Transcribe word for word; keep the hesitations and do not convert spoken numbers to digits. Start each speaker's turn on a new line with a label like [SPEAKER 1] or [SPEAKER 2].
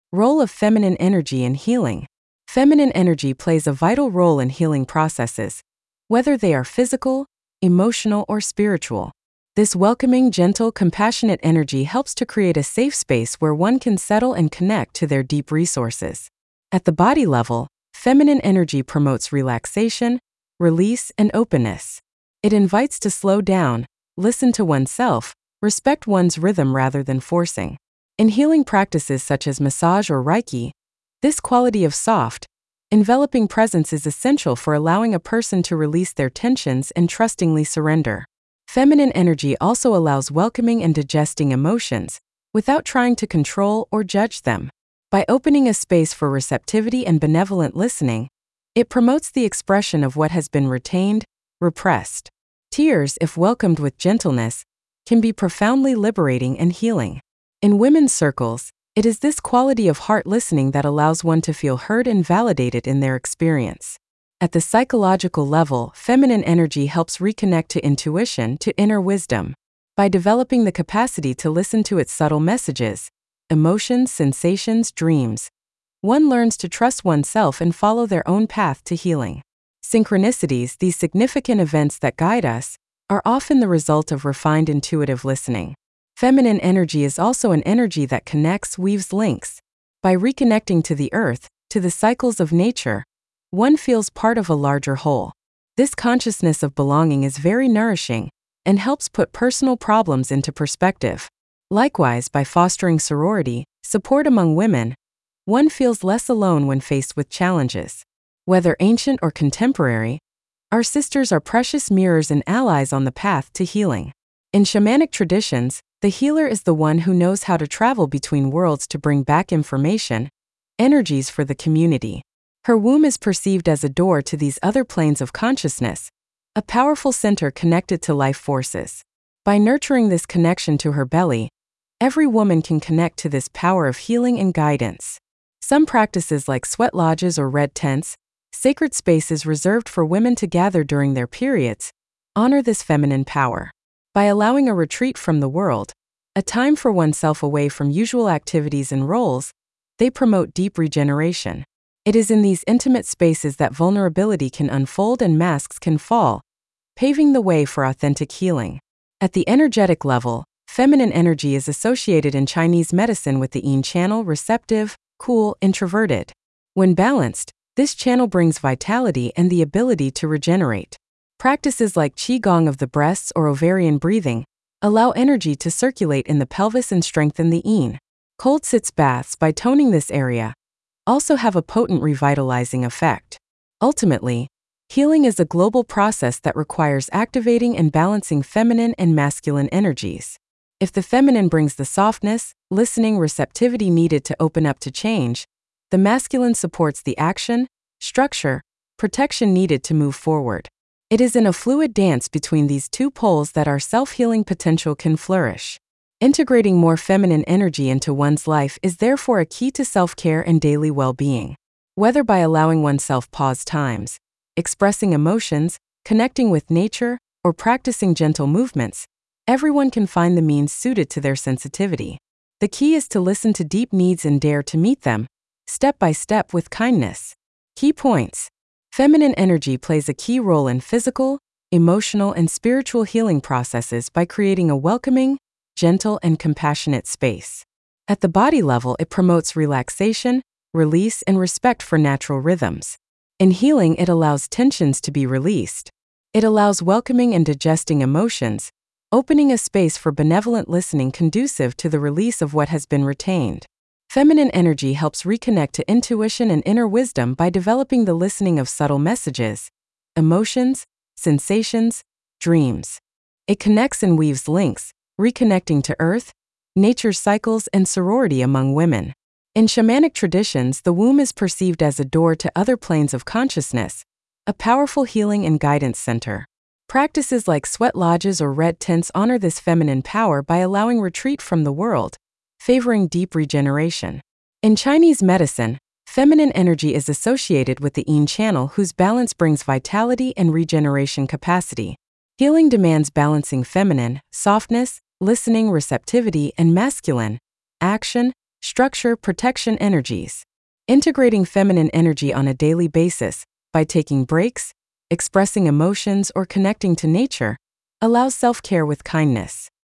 [SPEAKER 1] Role of feminine energy in healing. Feminine energy plays a vital role in healing processes, whether they are physical, emotional, or spiritual. This welcoming, gentle, compassionate energy helps to create a safe space where one can settle and connect to their deep resources. At the body level, feminine energy promotes relaxation, release, and openness. It invites to slow down, listen to oneself, respect one's rhythm rather than forcing. In healing practices such as massage or Reiki, this quality of soft, enveloping presence is essential for allowing a person to release their tensions and trustingly surrender. Feminine energy also allows welcoming and digesting emotions, without trying to control or judge them. By opening a space for receptivity and benevolent listening, it promotes the expression of what has been retained, repressed. Tears, if welcomed with gentleness, can be profoundly liberating and healing. In women's circles, it is this quality of heart listening that allows one to feel heard and validated in their experience. At the psychological level, feminine energy helps reconnect to intuition, to inner wisdom. By developing the capacity to listen to its subtle messages, emotions, sensations, dreams, one learns to trust oneself and follow their own path to healing. Synchronicities, these significant events that guide us, are often the result of refined intuitive listening. Feminine energy is also an energy that connects, weaves links. By reconnecting to the earth, to the cycles of nature, one feels part of a larger whole. This consciousness of belonging is very nourishing and helps put personal problems into perspective. Likewise, by fostering sorority, support among women, one feels less alone when faced with challenges. Whether ancient or contemporary, our sisters are precious mirrors and allies on the path to healing. In shamanic traditions, the healer is the one who knows how to travel between worlds to bring back information, energies for the community. Her womb is perceived as a door to these other planes of consciousness, a powerful center connected to life forces. By nurturing this connection to her belly, every woman can connect to this power of healing and guidance. Some practices like sweat lodges or red tents, sacred spaces reserved for women to gather during their periods, honor this feminine power. By allowing a retreat from the world, a time for oneself away from usual activities and roles, they promote deep regeneration. It is in these intimate spaces that vulnerability can unfold and masks can fall, paving the way for authentic healing. At the energetic level, feminine energy is associated in Chinese medicine with the yin channel, receptive, cool, introverted. When balanced, this channel brings vitality and the ability to regenerate. Practices like qigong of the breasts or ovarian breathing allow energy to circulate in the pelvis and strengthen the yin. Cold sitz baths, by toning this area, also have a potent revitalizing effect. Ultimately, healing is a global process that requires activating and balancing feminine and masculine energies. If the feminine brings the softness, listening, receptivity needed to open up to change, the masculine supports the action, structure, protection needed to move forward. It is in a fluid dance between these two poles that our self-healing potential can flourish. Integrating more feminine energy into one's life is therefore a key to self-care and daily well-being. Whether by allowing oneself pause times, expressing emotions, connecting with nature, or practicing gentle movements, everyone can find the means suited to their sensitivity. The key is to listen to deep needs and dare to meet them, step by step with kindness. Key points. Feminine energy plays a key role in physical, emotional, and spiritual healing processes by creating a welcoming, gentle, and compassionate space. At the body level, it promotes relaxation, release, and respect for natural rhythms. In healing, it allows tensions to be released. It allows welcoming and digesting emotions, opening a space for benevolent listening conducive to the release of what has been retained. Feminine energy helps reconnect to intuition and inner wisdom by developing the listening of subtle messages, emotions, sensations, dreams. It connects and weaves links, reconnecting to earth, nature's cycles, and sorority among women. In shamanic traditions, the womb is perceived as a door to other planes of consciousness, a powerful healing and guidance center. Practices like sweat lodges or red tents honor this feminine power by allowing retreat from the world, favoring deep regeneration. In Chinese medicine, feminine energy is associated with the yin channel, whose balance brings vitality and regeneration capacity. Healing demands balancing feminine, softness, listening, receptivity, and masculine, action, Structure protection energies. Integrating feminine energy on a daily basis by taking breaks, expressing emotions, or connecting to nature allows self-care with kindness.